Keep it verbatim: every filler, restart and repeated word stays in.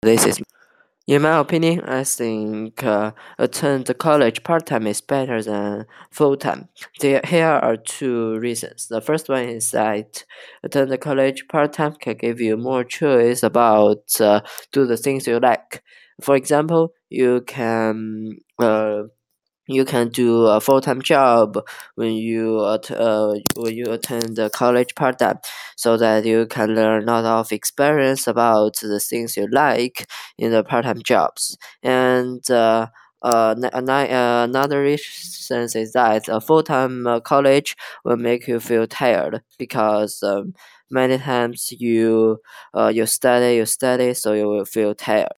This is, in my opinion, I think uh, attend the college part time is better than full time. There here are two reasons. The first one is that attend the college part time can give you more choice about uh, do the things you like. For example, you can uh, you can do a full-time job when you at, uh, when you attend the college part-time, so that you can learn a lot of experience about the things you like in the part-time jobs. And uh, uh, n- an- uh, another reason is that a full-time uh, college will make you feel tired, because um, many times you uh, you study you study so you will feel tired.